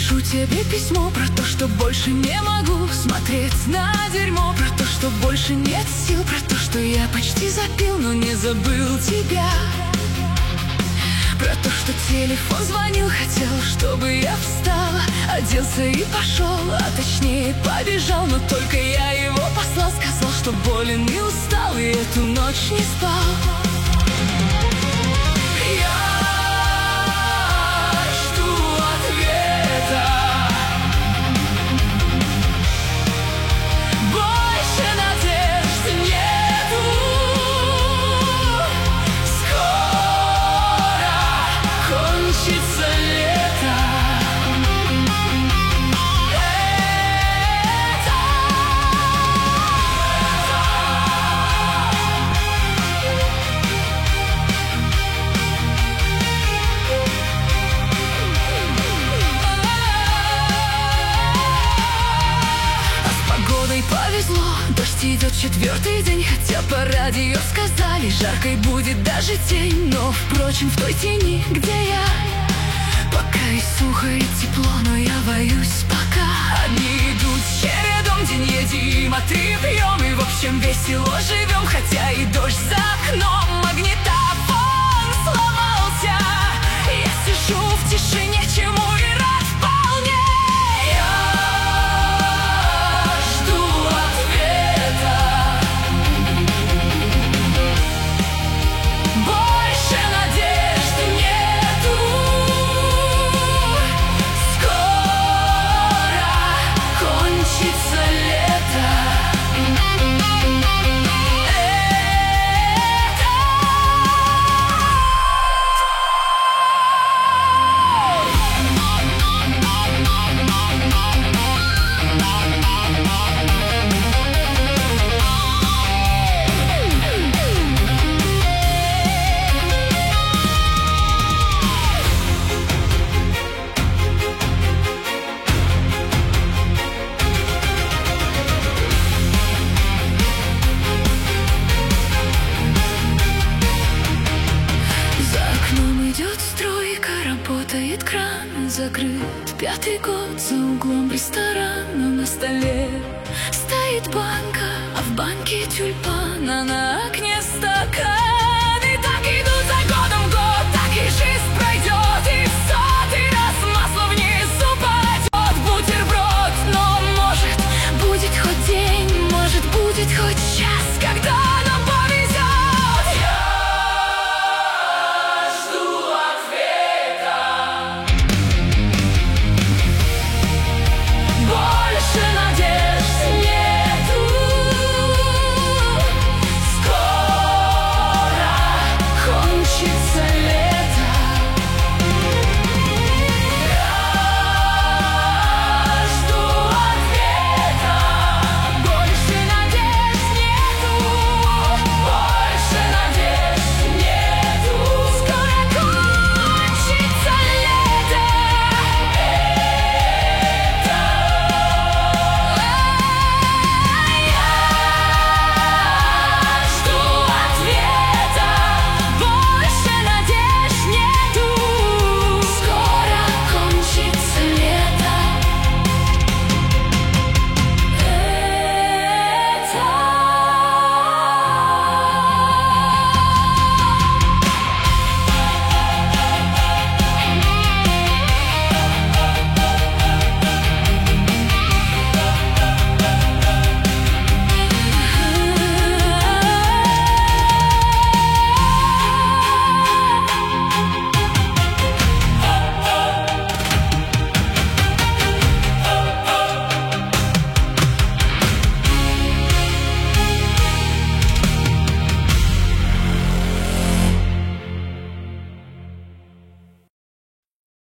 Пишу тебе письмо про то, что больше не могу смотреть на дерьмо, про то, что больше нет сил, про то, что я почти запил, но не забыл тебя, про то, что телефон звонил, хотел, чтобы я встала, оделся и пошел, а точнее побежал, но только я его послал, сказал, что болен и устал, и эту ночь не спал. Повезло, дождь идет 4-й день, хотя по радио сказали, жаркой будет даже тень. Но, впрочем, в той тени, где я, пока и сухо, и тепло, но я боюсь пока. Одни идут чередом, день едим, а три пьем, и в общем весело живем, хотя и дождь за окном, магнитофон сломался. Я сижу в тишине, чему и рад вполне. Работает кран, закрыт 5-й год, за углом ресторана на столе стоит банка, а в банке тюльпан.